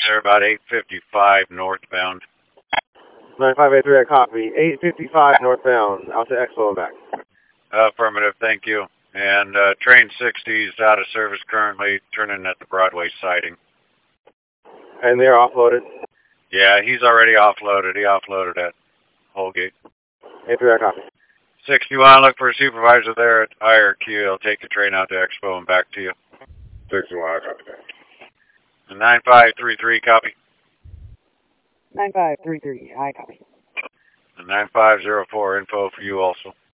there about 8:55 northbound. 9583, I copy. 855 northbound, out to Expo and back. Affirmative, thank you. And train 60 is out of service currently, turning at the Broadway siding. And they're offloaded? Yeah, he's already offloaded. He offloaded at Holgate. 83, I copy. 61, look for a supervisor there at IRQ. He'll take the train out to Expo and back to you. 61, I copy. And 9533, copy. 9533, I copy. And 9504, info for you also.